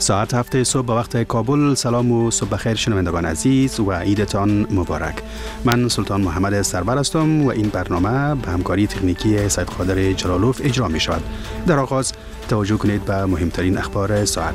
ساعت 7 صبح به وقت کابل. سلام و صبح بخیر شنوندگان عزیز و عیدتان مبارک. من سلطان محمد سرور هستم و این برنامه به همکاری تکنیکی سید قادر جلالوف اجرا می شود. در آغاز توجه کنید به مهمترین اخبار ساعت.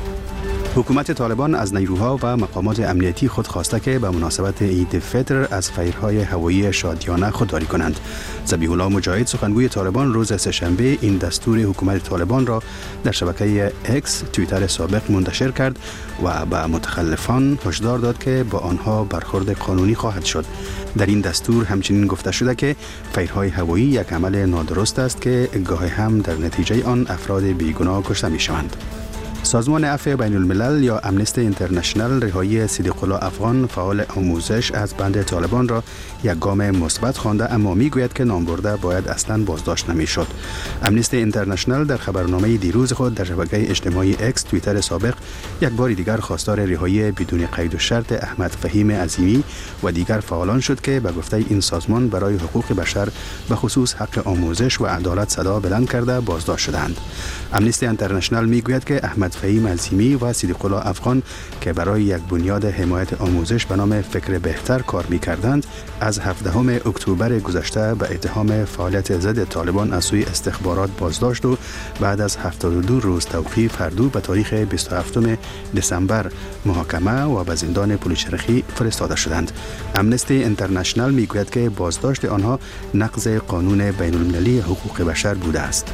حکومت طالبان از نیروها و مقامات امنیتی خود خواسته که به مناسبت عید فطر از فیرهای هوایی شادیانه خودداری کنند. ذبیح الله مجاهد سخنگوی طالبان روز سه‌شنبه این دستور حکومت طالبان را در شبکه اکس توییتر سابق منتشر کرد و به متخلفان هشدار داد که با آنها برخورد قانونی خواهد شد. در این دستور همچنین گفته شده که فیرهای هوایی یک عمل نادرست است که گاهی هم در نتیجه آن افراد بیگناه کشته می شوند. سازمان عفو بین الملل یا امنستی اینترنشنال رهایی صدیق الله افغان فعال آموزش از بند طالبان را یک گام مثبت خوانده، اما میگوید که نامبرده باید اصلا بازداشت نمیشد. امنستی اینترنشنال در خبرنامه دیروز خود در شبکه اجتماعی اکس توییتر سابق یک بار دیگر خواستار رهایی بدون قید و شرط احمد فهیم عظیمی و دیگر فعالان شد که به گفته این سازمان برای حقوق بشر به خصوص حق آموزش و عدالت صدا بلند کرده بازداشت شدند. امنستی اینترنشنال میگوید که احمد فهیم عظیمی و صدیق الله افغان که برای یک بنیاد حمایت آموزش به نام فکر بهتر کار می‌کردند، از 17 اکتبر گذشته به اتهام فعالیت ضد طالبان از سوی استخبارات بازداشت و بعد از 72 روز توقیف هر دو به تاریخ 27 دسامبر محاکمه و به زندان پلچرخی فرستاده شدند. امنستی اینترنشنال میگوید که بازداشت آنها نقض قانون بین المللی حقوق بشر بوده است.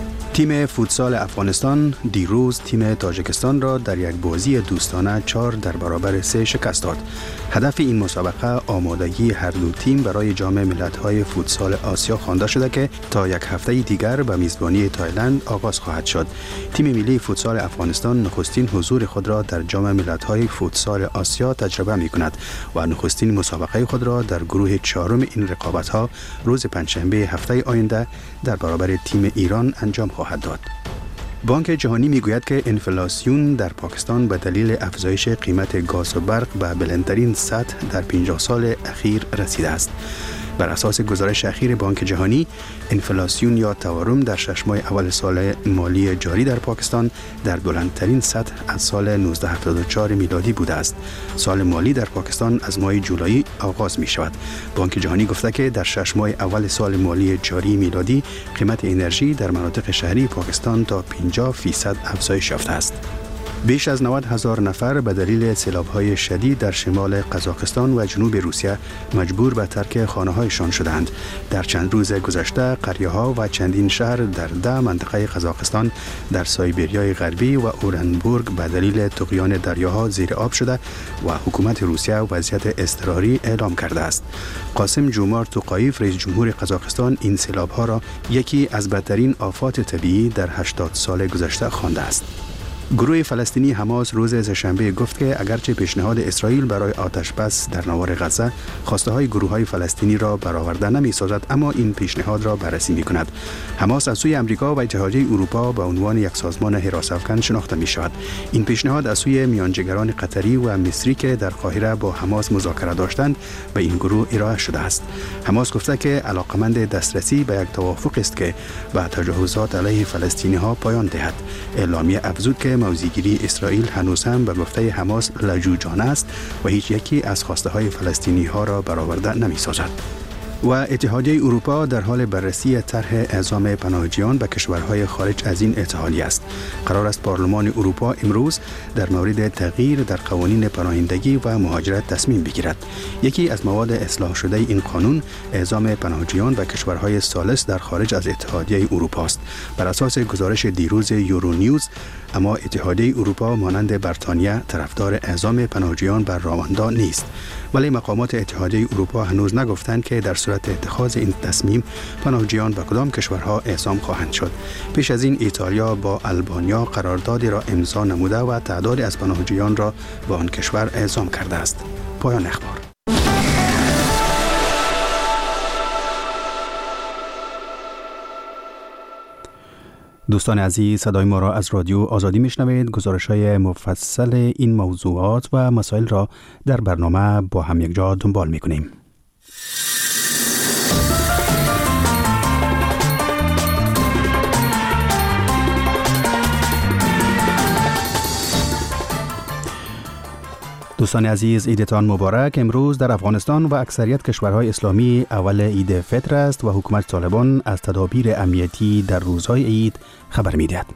تیم فوتسال افغانستان دیروز تیم تاجیکستان را در یک بازی دوستانه 4-3 شکست داد. هدف این مسابقه آمادگی هر دو تیم برای جام ملت‌های فوتسال آسیا خوانده شده که تا یک هفته دیگر به میزبانی تایلند آغاز خواهد شد. تیم ملی فوتسال افغانستان نخستین حضور خود را در جام ملت‌های فوتسال آسیا تجربه می‌کند و نخستین مسابقه خود را در گروه چهارم این رقابت‌ها روز پنجشنبه هفته آینده در برابر تیم ایران انجام خواهد داد. بانک جهانی میگوید که انفلاسیون در پاکستان به دلیل افزایش قیمت گاز و برق به بلندترین سطح در 50 سال اخیر رسیده است. بر اساس گزارش اخیر بانک جهانی، انفلاسیون یا تورم در 6 ماه اول سال مالی جاری در پاکستان در بلندترین سطح از سال 1974 میلادی بوده است. سال مالی در پاکستان از ماه جولای آغاز می شود. بانک جهانی گفته که در 6 ماه اول سال مالی جاری میلادی قیمت انرژی در مناطق شهری پاکستان تا 50% افزایش یافته است. بیش از 90,000 نفر به دلیل سیلاب‌های شدید در شمال قزاقستان و جنوب روسیه مجبور به ترک خانه‌هایشان شدند. در چند روز گذشته قریه‌ها و چندین شهر در 10 منطقه قزاقستان در سایبریای غربی و اورنبورگ به دلیل طغیان دریاها زیر آب شده و حکومت روسیه وضعیت اضطراری اعلام کرده است. قاسم جومار توقایف رئیس جمهور قزاقستان این سیلاب‌ها را یکی از بدترین آفات طبیعی در 80 سال گذشته خوانده است. گروه فلسطینی حماس روز سه‌شنبه گفت که اگرچه پیشنهاد اسرائیل برای آتش‌بس در نوار غزه خواسته‌های گروه‌های فلسطینی را برآورده نمی‌سازد، اما این پیشنهاد را بررسی می‌کند. حماس از سوی آمریکا و اتحادیه اروپا به عنوان یک سازمان حراس‌افکن شناخته می‌شود. این پیشنهاد از سوی میانجیگران قطری و مصری که در قاهره با حماس مذاکره داشتند به این گروه ارائه شده است. حماس گفته که علاقمند دسترسی به یک توافق است که به تجاوزات علیه فلسطینی‌ها پایان دهد. اعلامیه افزود که موضع‌گیری اسرائیل هنوز هم به گفته حماس لجوجانه است و هیچ یکی از خواسته های فلسطینی ها را برآورده نمی سازد. و اتحادیه اروپا در حال بررسی طرح اعزام پناهجویان به کشورهای خارج از این اتحادیه است. قرار است پارلمان اروپا امروز در مورد تغییر در قوانین پناهندگی و مهاجرت تصمیم بگیرد. یکی از مواد اصلاح شده این قانون اعزام پناهجویان به کشورهای ثالث در خارج از اتحادیه اروپا است. بر اساس گزارش دیروز یورونیوز، اما اتحادیه اروپا مانند بریتانیا طرفدار اعزام پناهجویان بر رواندا نیست. ولی مقامات اتحادیه اروپا هنوز نگفتند که در صورت اتخاذ این تصمیم پناهجویان به کدام کشورها اعزام خواهند شد. پیش از این ایتالیا با آلبانیا قراردادی را امضا نموده و تعدادی از پناهجویان را به آن کشور اعزام کرده است. پایان اخبار. دوستان عزیز، صدای ما را از رادیو آزادی میشنوید. گزارش‌های مفصل این موضوعات و مسائل را در برنامه با هم یک جا دنبال می‌کنیم. دوستان عزیز، عیدتان مبارک. امروز در افغانستان و اکثریت کشورهای اسلامی اول عید فطر است و حکومت طالبان از تدابیر امنیتی در روزهای عید خبر می‌دهد.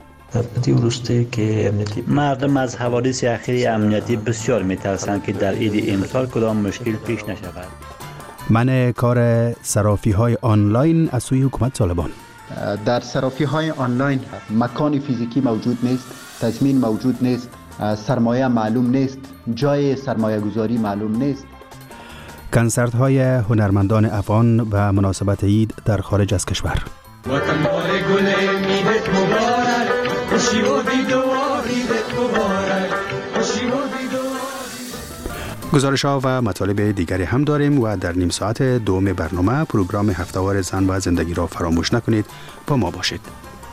مردم از حوادث اخیر امنیتی بسیار می‌ترسند که در عید امسال کدام مشکل پیش نشود. منع کار صرافی‌های آنلاین از سوی حکومت طالبان. در صرافی‌های آنلاین مکان فیزیکی موجود نیست، تضمین موجود نیست، سرمایه معلوم نیست، جای سرمایه گذاری معلوم نیست. کنسرت های هنرمندان افغان و مناسبت عید در خارج از کشور. گزارش ها و مطالب دیگری هم داریم و در نیم ساعت دوم برنامه پروگرام هفته‌وار زن و زندگی را فراموش نکنید. با ما باشید.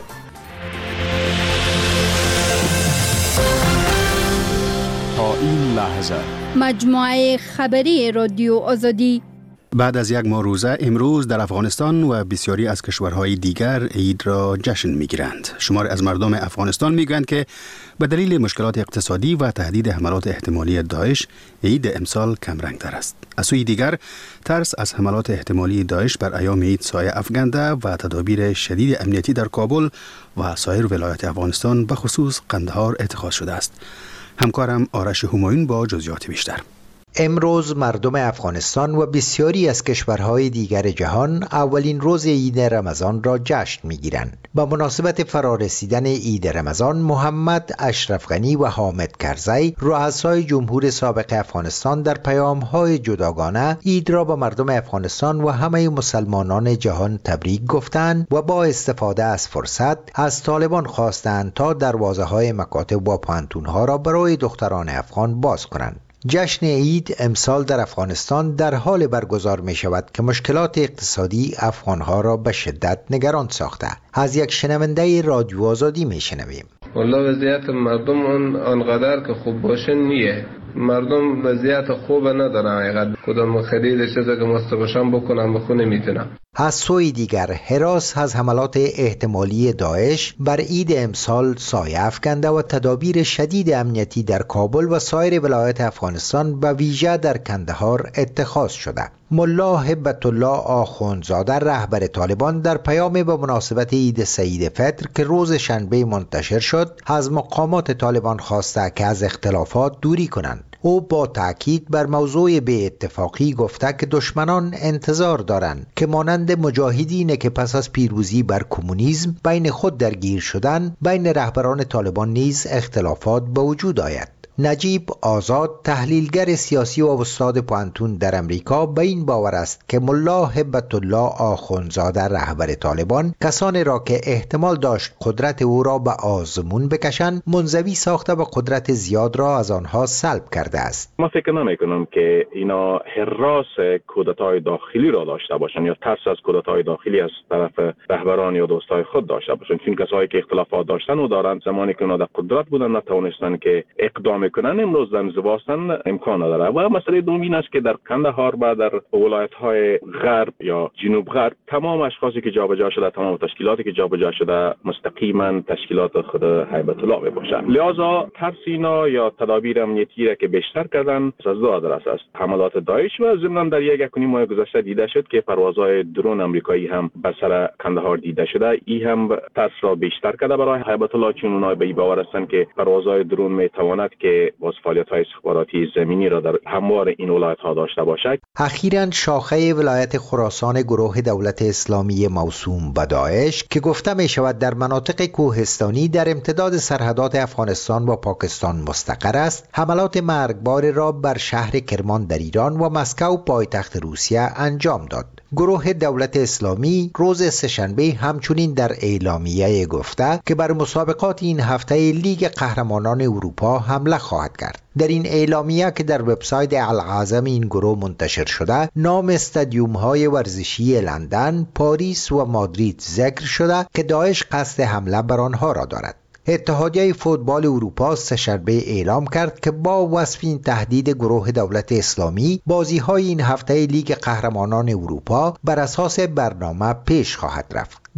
تا این لحظه مجموعه خبری رادیو آزادی. بعد از یک ماه روزه امروز در افغانستان و بسیاری از کشورهای دیگر عید را جشن می‌گیرند. شماری از مردم افغانستان می‌گویند که به دلیل مشکلات اقتصادی و تهدید حملات احتمالی داعش عید امسال کم رنگ‌تر است. از سوی دیگر ترس از حملات احتمالی داعش بر ایام عید سایه افکنده و تدابیر شدید امنیتی در کابل و سایر ولایات افغانستان به خصوص قندهار اتخاذ شده است. همکارم آرش همایون با جزئیات بیشتر. امروز مردم افغانستان و بسیاری از کشورهای دیگر جهان اولین روز عید رمضان را جشن می‌گیرند. با مناسبت فرارسیدن عید رمضان، محمد اشرف غنی و حامد کرزی، رؤسای جمهور سابق افغانستان، در پیام‌های جداگانه عید را به مردم افغانستان و همه مسلمانان جهان تبریک گفتند و با استفاده از فرصت از طالبان خواستند تا دروازه‌های مکاتب و پانتون‌ها را برای دختران افغان باز کنند. جشن عید امسال در افغانستان در حال برگزار می شود که مشکلات اقتصادی افغانها را به شدت نگران ساخته. از یک شنونده رادیو آزادی می شنویم. والله وضعیت مردم آنقدر که خوب باشه نیه. مردم وضعیت خوب ندارن، حقیقت کدام خرید چیزی که مستقشم بکنم بخونه میتونم. از سوی دیگر هراس از حملات احتمالی داعش بر عید امسال سایه افکنده و تدابیر شدید امنیتی در کابل و سایر ولایات افغانستان به ویژه در کندهار اتخاذ شده. ملا هبت الله آخوندزاده رهبر طالبان در پیام به مناسبت عید سعید فطر که روز شنبه منتشر شد از مقامات طالبان خواسته که از اختلافات دوری کنند. او با تأکید بر موضوع بی اتفاقی گفته که دشمنان انتظار دارند که مانند مجاهدین که پس از پیروزی بر کمونیسم بین خود درگیر شدند، بین رهبران طالبان نیز اختلافات به وجود آید. نجیب آزاد، تحلیلگر سیاسی و استاد پانتون در امریکا، به این باور است که ملا هبت الله آخوندزاده رهبر طالبان کسانی را که احتمال داشت قدرت او را به آزمون بکشند منزوی ساخته و قدرت زیاد را از آنها سلب کرده است. ما فکر نمی‌کنم که اینا هراس کودتای داخلی را داشته باشند یا ترس از کودتای داخلی از طرف رهبران یا دوستای خود داشته باشند، چون کسایی که اختلافات داشتن و دارند زمانی که اونا در قدرت بودن نتوانستن که اقدام کنن، امروز زواستن امکان نداره. و مسئله دوم این است که در کندهار و در ولایت‌های غرب یا جنوب غرب تمام اشخاصی که جابجا شده، تمام تشکیلاتی که جابجا شده مستقیما تشکیلات خود هیبت الله باشند. لذا ترس اینا یا تدابیر امنیتی را که بیشتر کردن از دو آدرس است: حملات داعش و ضمن در یک ماه گذشته دیده شد که پروازهای درون آمریکایی هم به سر کندهار دیده شده. این هم ترس را بیشتر کرده برای هیبت الله، چون اونها به این باور هستند که پروازهای درون میتواند که باز فعالیت‌های استخباراتی زمینی را در هموار این ولایت‌ها داشته باشد. اخیراً شاخه ولایت خراسان گروه دولت اسلامی موسوم به داعش که گفته می شود در مناطق کوهستانی در امتداد سرحدات افغانستان و پاکستان مستقر است، حملات مرگبار را بر شهر کرمان در ایران و مسکو پایتخت روسیه انجام داد. گروه دولت اسلامی روز سه‌شنبه همچنین در اعلامیه گفته که بر مسابقات این هفته لیگ قهرمانان اروپا حمله خواهد کرد. در این اعلامیه که در وبسایت العظم این گروه منتشر شده، نام استادیوم‌های ورزشی لندن، پاریس و مادرید ذکر شده که داعش قصد حمله بر آنها را دارد. اتحادیه فوتبال اروپا سه‌شنبه اعلام کرد که با وصف این تهدید گروه دولت اسلامی، بازی‌های این هفته لیگ قهرمانان اروپا بر اساس برنامه پیش خواهد رفت.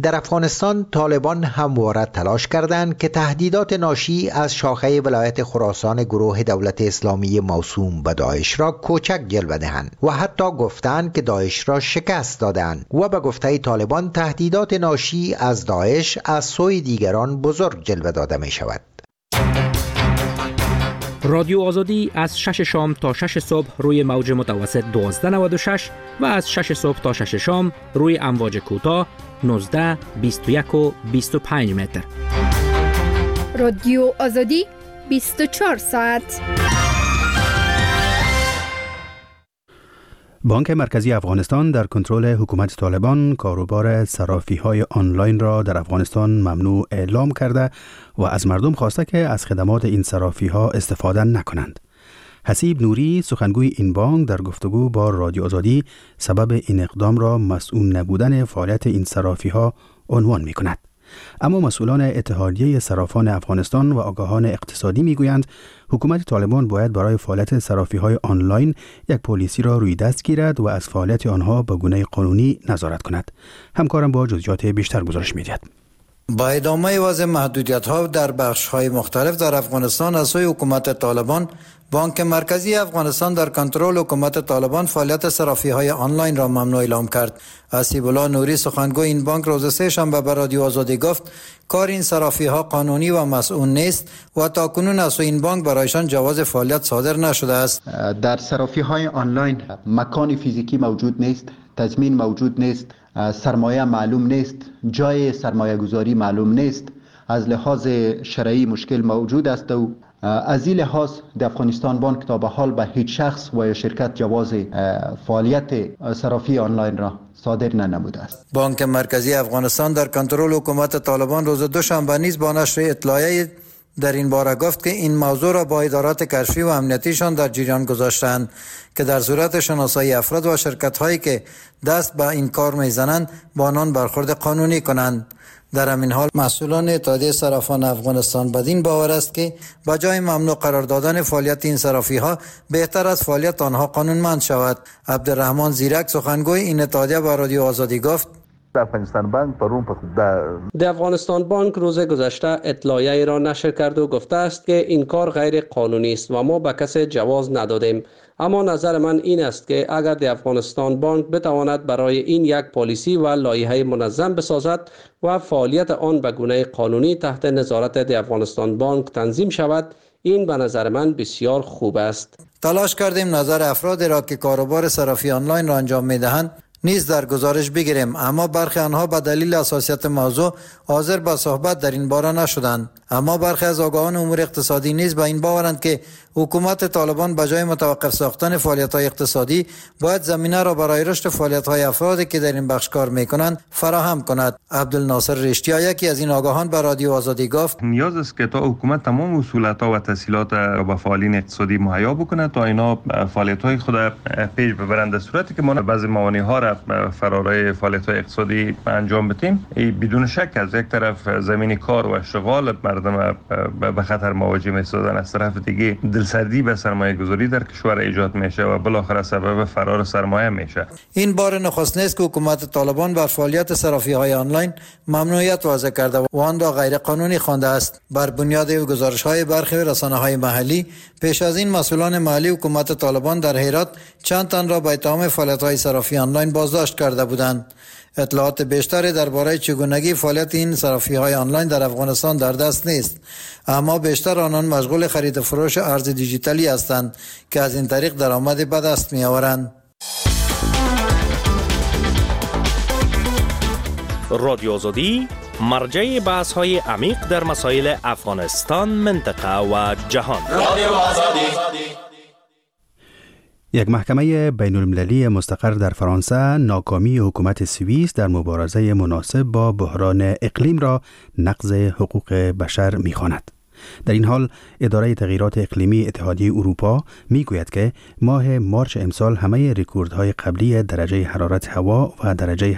در افغانستان طالبان همواره تلاش کردند که تهدیدات ناشی از شاخه ولایت خراسان گروه دولت اسلامی موسوم به داعش را کوچک جلوه دهند و حتی گفتند که داعش را شکست دادند و به گفته طالبان تهدیدات ناشی از داعش از سوی دیگران بزرگ جلوه داده می شود. رادیو آزادی از 6 شام تا 6 صبح روی موج متوسط 1296 و از 6 صبح تا 6 شام روی امواج کوتاه 19، 21 و 25 متر. رادیو آزادی 24 ساعت. بانک مرکزی افغانستان در کنترل حکومت طالبان کاروبار صرافی‌های آنلاین را در افغانستان ممنوع اعلام کرده و از مردم خواسته که از خدمات این صرافی‌ها استفاده نکنند. حسیب نوری سخنگوی این بانک در گفتگو با رادیو آزادی سبب این اقدام را مسئول نبودن فعالیت این صرافی‌ها عنوان می‌کند. اما مسئولان اتحادیه صرافان افغانستان و آگاهان اقتصادی میگویند حکومت طالبان باید برای فعالیت صرافی‌های آنلاین یک پلیسی را روی دست گیرد و از فعالیت آنها به گونه قانونی نظارت کند. همکارم با جزئیات بیشتر گزارش می‌دهد. با ادامه وضع محدودیت‌ها در بخش‌های مختلف در افغانستان از سوی حکومت طالبان، بانک مرکزی افغانستان در کنترل حکومت طالبان فعالیت صرافی‌های آنلاین را ممنوع اعلام کرد. حسیب الله نوری سخنگوی این بانک روز سه‌شنبه به رادیو آزادی گفت کار این صرافی‌ها قانونی و مسئول نیست و تاکنون از سوی این بانک برایشان جواز فعالیت صادر نشده است. در صرافی‌های آنلاین مکان فیزیکی موجود نیست، تضمین موجود نیست، سرمایه معلوم نیست، جای سرمایه گذاری معلوم نیست، از لحاظ شرعی مشکل موجود است و از این لحاظ در افغانستان بانک تا به حال به هیچ شخص و یا شرکت جواز فعالیت صرافی آنلاین را صادر ننموده است. بانک مرکزی افغانستان در کنترل حکومت طالبان روز دوشنبه نیز با نشر اطلاعیه در این باره گفت که این موضوع را با ادارات کشفی و امنیتیشان در جریان گذاشتند که در صورت شناسایی افراد و شرکت‌هایی که دست به این کار می‌زنند با آنان برخورد قانونی کنند. در همین حال مسئولان اتحادیه صرافان افغانستان بدین باور است که با جای ممنوع قرار دادن فعالیت این صرافی‌ها بهتر از فعالیت آنها قانونمند شود. عبدالرحمن زیرک سخنگوی این اتحادیه با رادیو آزادی گفت در افغانستان بانک روز گذشته اطلاعیه‌ای را نشر کرد و گفته است که این کار غیر قانونی است و ما به کسی جواز ندادیم. اما نظر من این است که اگر در افغانستان بانک بتواند برای این یک پالیسی و لایحه منظم بسازد و فعالیت آن به گونه قانونی تحت نظارت در افغانستان بانک تنظیم شود، این به نظر من بسیار خوب است. تلاش کردیم نظر افرادی را که کاروبار صرافی آنلاین را انجام می‌دهند نیز در گزارش بگیریم، اما برخی آنها به دلیل حساسیت موضوع حاضر به صحبت در این باره نشدند. اما برخی از آگاهان امور اقتصادی نیز به این باورند که حکومت طالبان به جای متوقف ساختن فعالیت‌های اقتصادی باید زمینه را برای رشد فعالیت‌های افرادی که در این بخش کار می‌کنند فراهم کند. عبدالناصر رشتیا یکی از این آگاهان به رادیو آزادی گفت نیاز است که تا حکومت تمام اصولات‌ها و تسهیلات را به فعالین اقتصادی مهیا بکند تا اینا فعالیت‌های خود پیش ببرند، در صورتی که ما بعضی موانع‌ها را فرارای فعالیت‌های اقتصادی انجام بدیم بدون شک از یک طرف زمین کار و اشتغال مردم به خطر مواجه می‌سازند، از طرف دیگه دلسردی به سرمایه گذاری در کشور ایجاد میشه و بالاخره سبب فرار سرمایه میشه. این بار نخست نیست که حکومت طالبان بر فعالیت صرافی‌های آنلاین ممنوعیت وضع کرده و آن را غیر قانونی خوانده است. بر بنیاد گزارش‌های برخی رسانه‌های محلی پیش از این مسئولان محلی حکومت طالبان در هرات چند تن را به اتهام فعالیت‌های صرافی آنلاین بازداشت کرده بودند. اطلاعات بیشتری درباره چگونگی فعالیت این صرافی‌های آنلاین در افغانستان در دست نیست، اما بیشتر آنان مشغول خرید و فروش ارز دیجیتالی هستند که از این طریق درآمد به دست می‌آورند. رادیو آزادی مرجع بحث‌های عمیق در مسائل افغانستان، منطقه و جهان. رادیو آزادی. یک محکمه بین المللی مستقر در فرانسه ناکامی حکومت سوئیس در مبارزه مناسب با بحران اقلیم را نقض حقوق بشر می‌خواند. در این حال اداره تغییرات اقلیمی اتحادیه اروپا میگوید که ماه مارچ امسال همه رکوردهای قبلی درجه حرارت هوا و درجه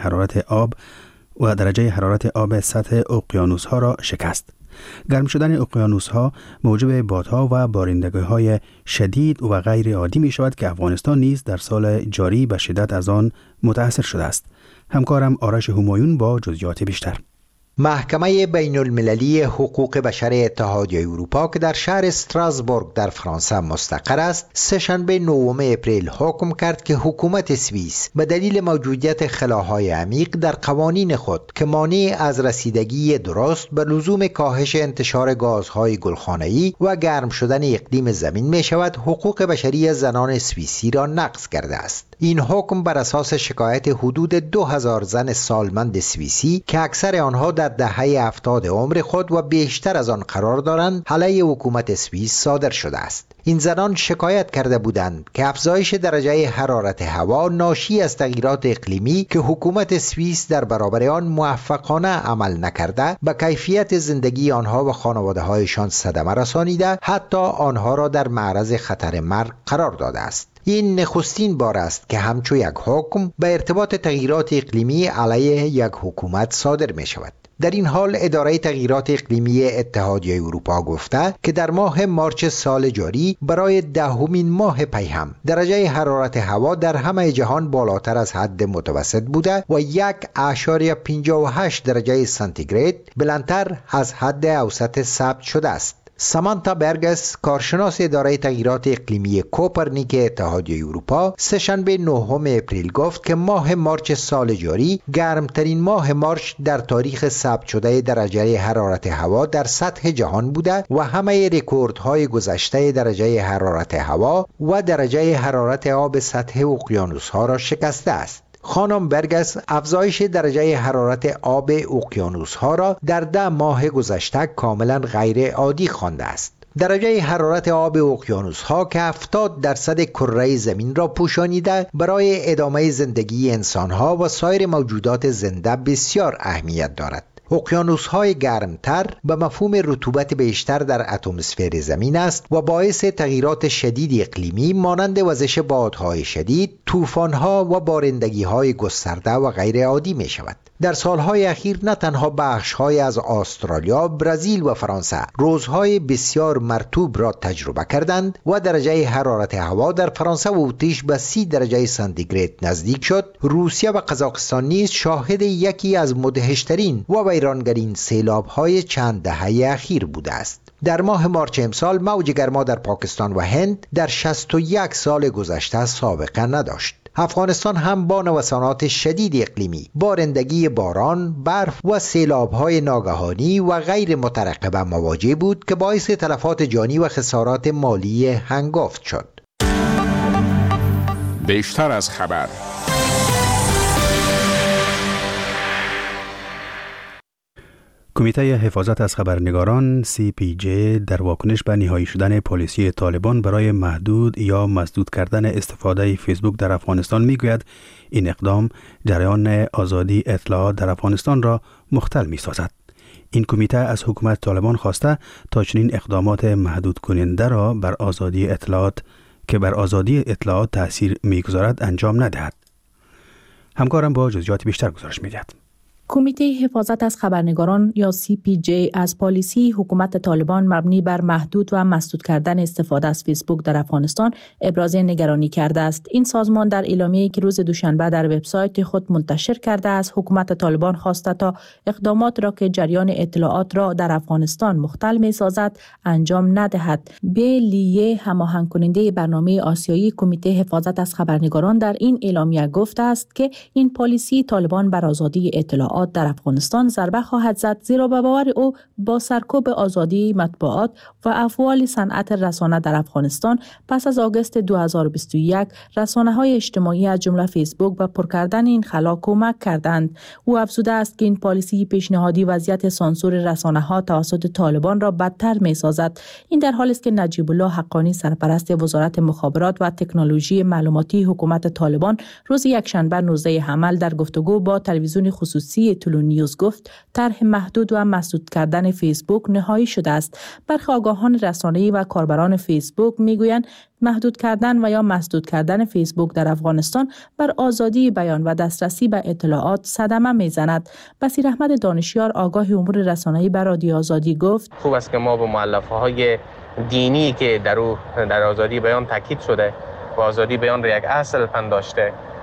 حرارت آب سطح اقیانوس‌ها را شکست. گرم شدن اقیانوس‌ها موجب بادها و بارندگی‌های شدید و غیر عادی می شود که افغانستان نیز در سال جاری به شدت از آن متأثر شده است. همکارم آرش همایون با جزئیات بیشتر. محکمه بین المللی حقوق بشر اتحادیه اروپا که در شهر استراسبورگ در فرانسه مستقر است، سه‌شنبه 9 اپریل حکم کرد که حکومت سوئیس به دلیل موجودیت خلاهای عمیق در قوانین خود که مانع از رسیدگی درست به لزوم کاهش انتشار گازهای گلخانه‌ای و گرم شدن اقلیم زمین می شود، حقوق بشری زنان سوئیسی را نقض کرده است. این حکم بر اساس شکایت حدود 2000 زن سالمند سوئیسی که اکثر آنها در دهه 70 عمر خود و بیشتر از آن قرار دارند علیه حکومت سوئیس صادر شده است. این زنان شکایت کرده بودند که افزایش درجه حرارت هوا ناشی از تغییرات اقلیمی که حکومت سوئیس در برابر آن موفقانه عمل نکرده به کیفیت زندگی آنها و خانواده‌هایشان صدمه رسانیده، حتی آنها را در معرض خطر مرگ قرار داده است. این نخستین بار است که همچو یک حکم به ارتباط تغییرات اقلیمی علیه یک حکومت صادر می شود. در این حال اداره تغییرات اقلیمی اتحادیه اروپا گفته که در ماه مارچ سال جاری برای 10مین ماه پیهم درجه حرارت هوا در همه جهان بالاتر از حد متوسط بوده و 1.58 درجه سانتیگراد بلندتر از حد اوسط ثبت شده است. سامانتا برگس، کارشناس اداره تغییرات اقلیمی کوپرنیک اتحادیه اروپا، سه‌شنبه 9 اپریل گفت که ماه مارچ سال جاری گرمترین ماه مارچ در تاریخ ثبت شده درجه حرارت هوا در سطح جهان بوده و همه رکوردهای گذشته درجه حرارت هوا و درجه حرارت آب سطح اقیانوس‌ها را شکسته است. خانم برگس افزایش درجه حرارت آب اقیانوس‌ها را در 10 ماه گذشته کاملا غیر عادی خوانده است. درجه حرارت آب اقیانوس‌ها که 70% کره زمین را پوشانیده برای ادامه زندگی انسان‌ها و سایر موجودات زنده بسیار اهمیت دارد. اقیانوس‌های گرمتر به مفهوم رطوبت بیشتر در اتمسفر زمین است و باعث تغییرات شدید اقلیمی مانند وزش بادهای شدید، طوفان‌ها و بارندگی‌های گسترده و غیر عادی می‌شود. در سالهای اخیر نه تنها بخش‌های از استرالیا، برزیل و فرانسه روزهای بسیار مرطوب را تجربه کردند و درجه حرارت هوا در فرانسه و اتریش به 30 درجه سانتیگراد نزدیک شد. روسیه و قزاقستان نیز شاهد یکی از مدهشترین و ویرانگرین سیلاب‌های چند دهه اخیر بوده است. در ماه مارچ امسال موج گرما در پاکستان و هند در 61 سال گذشته سابقه نداشت. افغانستان هم با نوسانات شدید اقلیمی، بارندگی باران، برف و سیلاب‌های ناگهانی و غیر مترقبه مواجه بود که باعث تلفات جانی و خسارات مالی هنگفت شد. بیشتر از خبر. کمیته حفاظت از خبرنگاران CPJ در واکنش به نهایی شدن پالیسی طالبان برای محدود یا مسدود کردن استفاده فیسبوک در افغانستان میگوید این اقدام جریان آزادی اطلاعات در افغانستان را مختل می‌سازد. این کمیته از حکومت طالبان خواسته تا چنین اقدامات محدود کننده را بر آزادی اطلاعات که بر آزادی اطلاعات تأثیر می‌گذارد انجام ندهد. همکارم با جزئیات بیشتر گزارش می‌دهد. کمیته حفاظت از خبرنگاران یا CPJ از پالیسی حکومت طالبان مبنی بر محدود و مسدود کردن استفاده از فیسبوک در افغانستان ابراز نگرانی کرده است. این سازمان در اعلامیه‌ای که روز دوشنبه در وبسایت خود منتشر کرده است، حکومت طالبان خواسته تا اقدامات را که جریان اطلاعات را در افغانستان مختل می‌سازد انجام ندهد. لیه، هماهنگ کننده برنامه آسیایی کمیته حفاظت از خبرنگاران، در این اعلامیه گفته است که این پالیسی طالبان بر آزادی اطلاعات در افغانستان ضربه خواهد زد، زیرا به باور او با سرکوب آزادی مطبوعات و افعال صنعت رسانه در افغانستان پس از آگوست 2021 رسانه‌های اجتماعی از جمله فیسبوک به پر کردن این خلا کمک کردند. او افزوده است که این پالیسی پیشنهادی وضعیت سانسور رسانه‌ها توسط طالبان را بدتر می‌سازد. این در حالی است که نجیب الله حقانی، سرپرست وزارت مخابرات و تکنولوژی معلوماتی حکومت طالبان، روز یکشنبه 19 حمل در گفتگو با تلویزیون خصوصی تلو نیوز گفت طرح محدود و مسدود کردن فیسبوک نهایی شده است. برخی آگاهان رسانه‌ای و کاربران فیسبوک میگویند محدود کردن و یا مسدود کردن فیسبوک در افغانستان بر آزادی بیان و دسترسی به اطلاعات صدمه میزند. بصیر احمد دانشیار، آگاه امور رسانه‌ای، بر رادیو آزادی گفت خوب است که ما با مؤلفه‌های دینی که در آزادی بیان تاکید شده و آزادی بیان را یک اصل پنداشته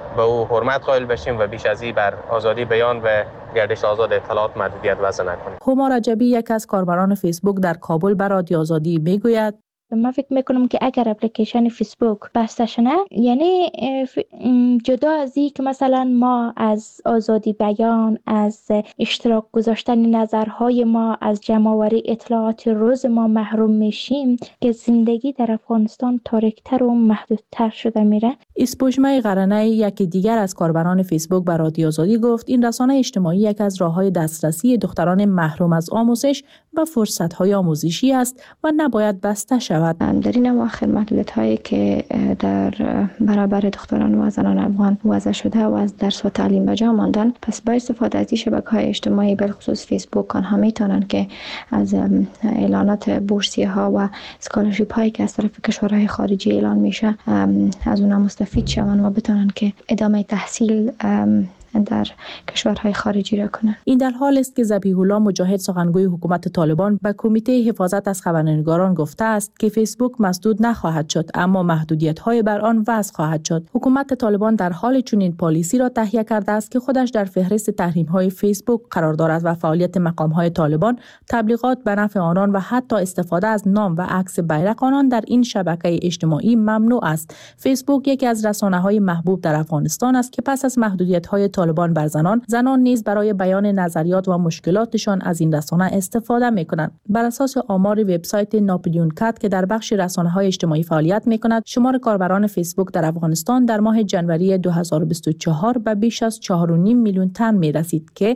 به او حرمت قائل بشیم و بیش از این بر آزادی بیان و گردش آزاد اطلاعات محدودیت وضع نکنیم. هما رجبی یک از کاربران فیسبوک در کابل به رادیو آزادی میگوید من فکر میکنم که اگر اپلیکیشن فیسبوک بسته شده، یعنی جدا از این که مثلا ما از آزادی بیان، از اشتراک گذاشتن نظرهای ما، از جمع‌آوری اطلاعات روز ما محروم میشیم، که زندگی در افغانستان تاریک‌تر و محدودتر شده میره. اسپوجمه قرنه یکی دیگر از کاربران فیسبوک به رادیو آزادی گفت این رسانه اجتماعی یک از راه‌های دسترسی دختران محروم از آموزش و فرصت‌های آموزشی است و نباید بسته شود. در این اواخر محدودیت‌هایی که در برابر دختران و زنان افغان وضع شده و از درس و تعلیم به جا ماندن، پس با استفاده از شبکه‌های اجتماعی بالخصوص فیسبوک آنها میتونن که از اعلانات بورسیه‌ها و اسکالرشیپ هایی که از طرف کشورهای خارجی اعلان میشه از اونها مستفید شوند و بتونن که ادامه تحصیل در کشورهای خارجی را کنند. این در حال است که ذبیح الله مجاهد سخنگوی حکومت طالبان به کمیته حفاظت از خبرنگاران گفته است که فیسبوک مسدود نخواهد شد، اما محدودیت‌های بر آن وضع خواهد شد. حکومت طالبان در حال چنین پالیسی را تهیه کرده است که خودش در فهرست تحریم‌های فیسبوک قرار دارد و فعالیت مقام‌های طالبان، تبلیغات به نفع آنان و حتی استفاده از نام و عکس بیرق آنان در این شبکه اجتماعی ممنوع است. فیسبوک یکی از رسانه‌های محبوب در افغانستان است که پس از محدودیت‌های طالبان بر زنان نیز برای بیان نظریات و مشکلاتشان از این رسانه استفاده می‌کنند. بر اساس آمار وبسایت ناپلیون کات که در بخش رسانه‌های اجتماعی فعالیت می‌کند، شمار کاربران فیسبوک در افغانستان در ماه جنوری 2024 به بیش از 4.5 میلیون تن می‌رسید که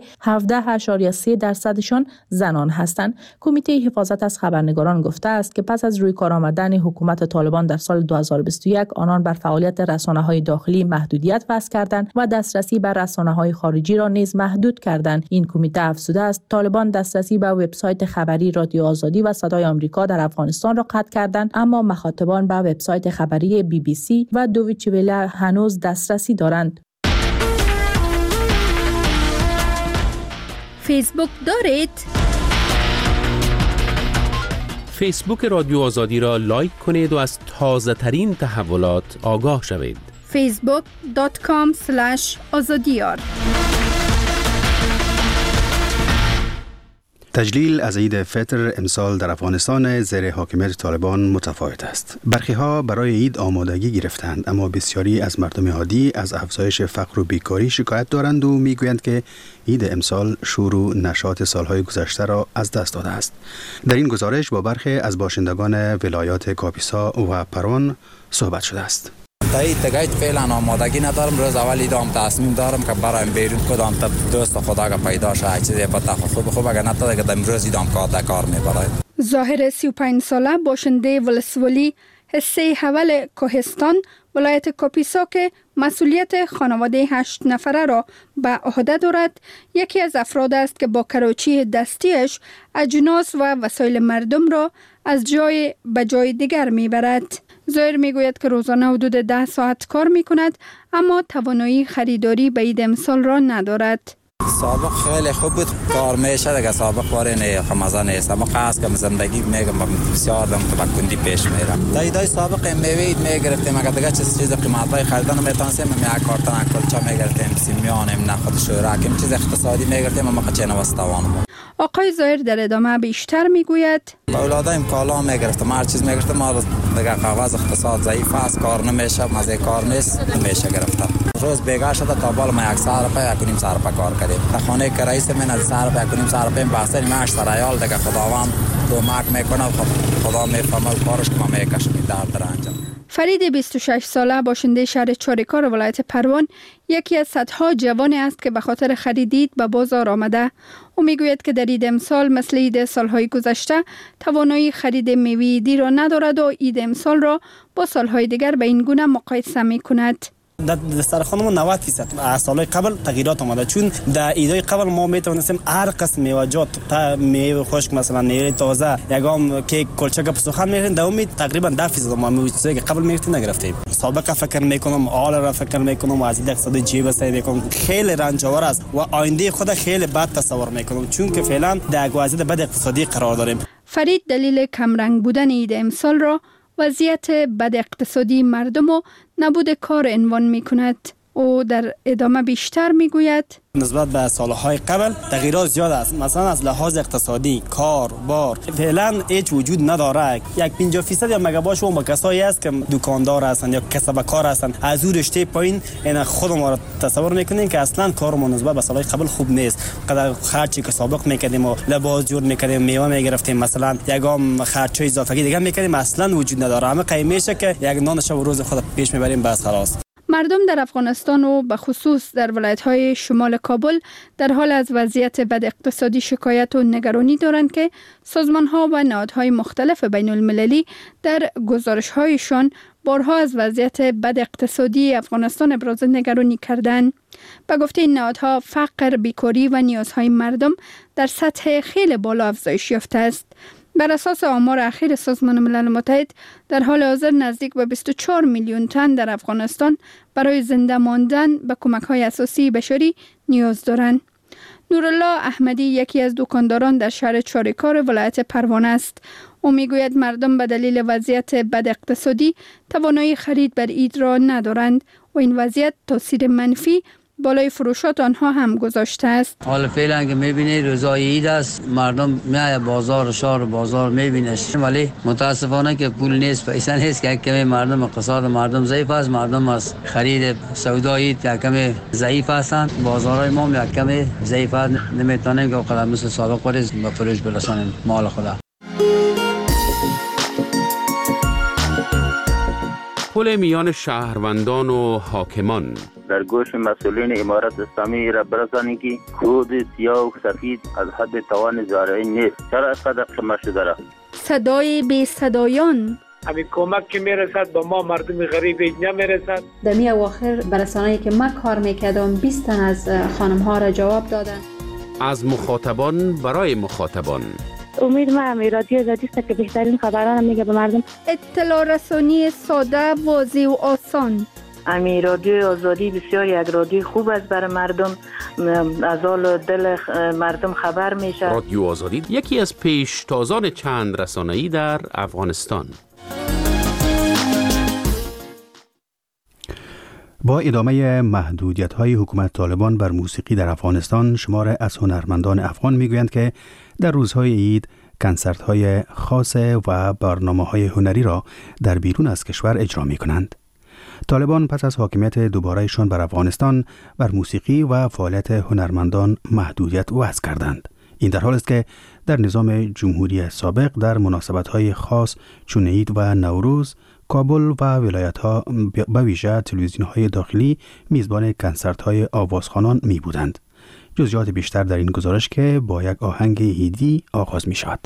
17.3% زنان هستند. کمیته حفاظت از خبرنگاران گفته است که پس از روی کار آمدن حکومت طالبان در سال 2021 آنان بر فعالیت رسانه‌های داخلی محدودیت وضع کردند و دسترسی بر رسانه‌های خارجی را نیز محدود کردند. این کمیته افزوده است طالبان دسترسی به وبسایت خبری رادیو آزادی و صدای آمریکا در افغانستان را قطع کردند، اما مخاطبان به وبسایت خبری BBC و دویچه وله هنوز دسترسی دارند. فیسبوک دارید؟ فیسبوک رادیو آزادی را لایک کنید و از تازه ترین تحولات آگاه شوید. facebook.com/azadiyar تجلیل از عید فطر امسال در افغانستان زیر حاکمیت طالبان متفاوت است. برخی‌ها برای عید آمادگی گرفتند، اما بسیاری از مردم عادی از افزایش فقر و بیکاری شکایت دارند و میگویند که عید امسال شور و نشاط سالهای گذشته را از دست داده است. در این گزارش با برخی از باشندگان ولایات کاپیسا و پروان صحبت شده است. تایید فعلا آمادگی ندارم. روز اول ایدام تصمیم دارم که برایم بیرون کدام تا دوست خدا که پیدا شه چیزی پتا خوب اگر نتاده که امروز ایدام کار میبره. ظاهر 35 ساله باشنده ولسوالی حصه حول کوهستان ولایت کاپیسا که مسئولیت خانواده 8 نفره را به عهده دارد، یکی از افراد است که با کراچی دستیش اجناس و وسایل مردم را از جای به جای دیگر میبرد. ظاهر میگوید که روزانه حدود 10 ساعت کار میکند، اما توانایی خریداری به عید امسال را ندارد. سابق خیلی خوب بود، کار میشه دیگه. سابق واره نه خمازه نیست، اما خاص که زندگی میگم بسیار دم تبکندی پیش میرم. دایدای سابق میوید میگرفتیم، اگر دیگه چیز قیمتای خریدن میتونستیم یک کارتن کلچا میگرفتیم، سیمیانیم نه خود شوراکیم، چیز اقتصادی میگرفتیم، اما چه نوستوانم. آقای ظاهر در ادامه بیشتر میگوید اولادایم کالا میگرفتم، هر چیز میگرفتم، ما دیگه کاغذ اقتصاد ضعیف است، کار نمیشه، مزه کار نیست، نمیشه گرفتم. روز بیگاه شده تا بالا ما 100 روپیه 1.5 روپیه کار کردیم. تا خانه که رئیس من از 100 روپیه 1.5 روپیه بحثی معاش سرایال دیگه خداوند کمک میکنه، خدا میفهمه کارش که ما میکشیم در انجام. فرید 26 ساله باشنده شهر چاریکار ولایت پروان یکی از صدها جوانی است که به خاطر خرید عید به بازار آمده. او میگوید که در عید امسال مثل عید سالهای گذشته توانایی خرید میوه عیدی را ندارد و عید امسال را با سالهای دیگر به این گونه مقایسه میکند. در دسترخوانمون 90% سالهای قبل تغییرات آمده، چون در عیدهای قبل ما میتونستیم هر قسم میوه‌جات تا میوه خشک مثلا میوه تازه یگام کیک کلچه گپ سخن میرین در امید تقریبا 10% ما میوه قبل میگرفتیم نگرفتیم. سابقه فکر میکنم حال را فکر میکنم و از این اقتصاد جیب سعی میکنم خیلی رنجاور است و آینده خود خیلی بد تصور میکنم، چون که فعلا در وضعیت بد اقتصادی قرار داریم. فرید دلیل کمرنگ بودن عید امسال را وضعیت بد اقتصادی مردم و نبود کار عنوان می کند. او در ادامه بیشتر میگوید نسبت به سالهای قبل تغییرات زیاد است. مثلا از لحاظ اقتصادی، کار، بار فعلا هیچ وجود نداره. یک 50% یا مگاباش اون با کسایی است که دکاندار هستند یا کسب کار هستند. از اون رشته پایین این خود ما را تصور میکنیم که اصلا کارمون نسبت به سالهای قبل خوب نیست. قدر خرچی که سابق میکردیم و لباس جور میکردیم، میوه میگرفتیم، مثلا یگام خرچای اضافه دیگه میکردیم، اصلا وجود نداره. همه قیمشه که یک نان شب و روز خود پیش میبریم بس خلاص. مردم در افغانستان و به خصوص در ولایت‌های شمال کابل در حال از وضعیت بد اقتصادی شکایت و نگرانی دارند که سازمان‌ها و نهادهای مختلف بین المللی در گزارش‌هایشان بارها از وضعیت بد اقتصادی افغانستان ابراز نگرانی کردند. به گفته این نهادها فقر، بیکاری و نیازهای مردم در سطح خیلی بالا افزایش یافته است. بر اساس آمار اخیر سازمان ملل متحد در حال حاضر نزدیک به 24 میلیون تن در افغانستان برای زنده ماندن به کمک‌های اساسی بشری نیاز دارند. نورالله احمدی یکی از دکانداران در شهر چاریکار ولایت پروانه است. او میگوید مردم به دلیل وضعیت بد اقتصادی توانایی خرید بر عید را ندارند و این وضعیت تاثیر منفی بالای فروشات آنها هم گذاشته است. حالا فعلا که میبینی روزای عید است، مردم میای بازار، شهر بازار میبینش، ولی متاسفانه که پول نیست، پیسه نیست که کمی مردم اقتصاد مردم ضعیف است. مردم از خرید سودای عید که کمی ضعیف هستند. بازارهای ما کمی ضعیف است، نمیتونیم که قدر مثل سابق پریز به فروش برسانیم مال خدا. پل میان شهروندان و حاکمان در گوش مسئولین امارت اسلامی را برسانید که کود سیاه و سفید از حد توان زارعی نیست. چرا اینقدر قیمت شده را؟ صدای بی صدایان، همین کمک که میرسد به ما مردم غریب نمیرسد. دمی اواخر برسانه‌ای که من کار میکردم 20 تن از خانم ها را جواب دادن. از مخاطبان برای مخاطبان. امید ما رادیو آزادی است که بهترین خبران میگه به مردم. اطلاع رسانی ساده، واضح و آسان. رادیو آزادی بسیار یک رادیو خوب است برای مردم، از حال دل مردم خبر میشه. رادیو آزادی یکی از پیشتازان چند رسانه‌ای در افغانستان. با ادامه محدودیت‌های حکومت طالبان بر موسیقی در افغانستان، شمار از هنرمندان افغان میگویند که در روزهای عید کنسرت‌های خاص و برنامه‌های هنری را در بیرون از کشور اجرا می‌کنند. طالبان پس از حاکمیت دوباره‌شان بر افغانستان بر موسیقی و فعالیت هنرمندان محدودیت وضع کردند. این در حالی است که در نظام جمهوری سابق در مناسبت‌های خاص چون عید و نوروز کابل و ولایت‌ها به ویژه تلویزیون‌های داخلی میزبان کنسرت‌های آوازخوانان می‌بودند. جزئیات بیشتر در این گزارش که با یک آهنگ عیدی آغاز می‌شود.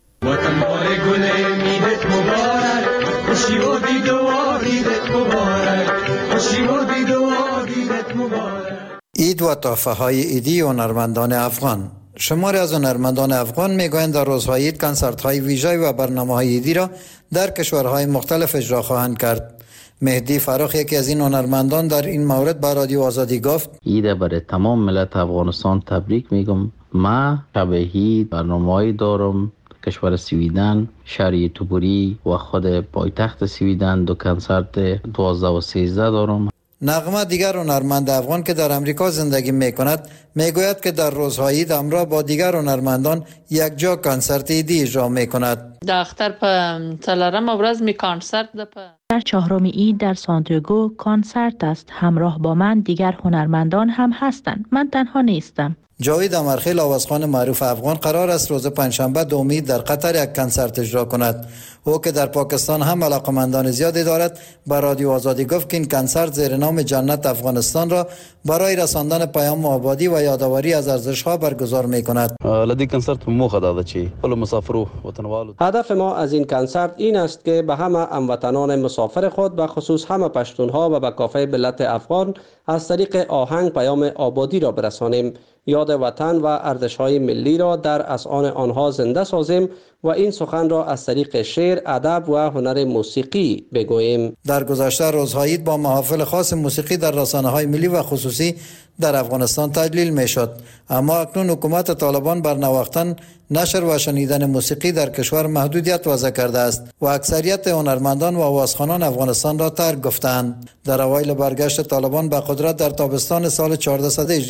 وطن بار گل عیدت مبارک، خوشی و بی‌دوا عیدت مبارک، خوشی و بی‌دوا عیدت مبارک. عید و تحفه‌های عیدی هنرمندان افغان. شماری از هنرمندان افغان میگویند در روزهای عید کنسرت‌های ویژه و برنامه‌های عیدی را در کشورهای مختلف اجرا خواهند کرد. مهدی فراخ یکی از این هنرمندان در این مورد با رادیو آزادی گفت: عید برای تمام ملت افغانستان تبریک میگم. ما شب عید برنامه‌ای دارم. کشور سویدن، شهر توبری و خود پایتخت سویدن دو کنسرت 12 و 13 دارم. نغمه دیگر هنرمند افغان که در امریکا زندگی میکند میگوید که در روزهای عید همراه با دیگر هنرمندان یک جا کنسرت عیدی اجرا میکند. در اختر په څلرمه ورځ می کنسرت ده. در چهارم عید در سانتیاگو کنسرت است. همراه با من دیگر هنرمندان هم هستند. من تنها نیستم. جاوید امرخیل آوازخوان معروف افغان قرار است روز پنجشنبه دوم عید در قطر یک کنسرت اجرا کند. او که در پاکستان هم علاقمندان زیادی دارد با رادیو آزادی گفت که این کنسرت زیر نام جنت افغانستان را برای رساندن پیام آبادی و یادآوری از ارزش‌ها برگزار می‌کند. لدی کنسرت موخه داده چی ول مسافرو وطنوالو. هدف ما از این کنسرت این است که به همه هموطنان مسافر خود و خصوص همه پشتونها و به کافه ملت افغان از طریق آهنگ پیام آبادی را برسانیم. یاد وطن و ارزش‌های ملی را در اذهان آنها زنده سازیم و این سخن را از طریق شعر، ادب و هنر موسیقی بگوییم. در گذشته روزهای عید با محافل خاص موسیقی در رسانه‌های ملی و خصوصی در افغانستان تجلیل می شد. اما اکنون حکومت طالبان بر نواختن، نشر و شنیدن موسیقی در کشور محدودیت وضع کرده است و اکثریت هنرمندان و آوازخوانان افغانستان را ترک گفتند. در اوایل برگشت طالبان به قدرت در تابستان سال 1400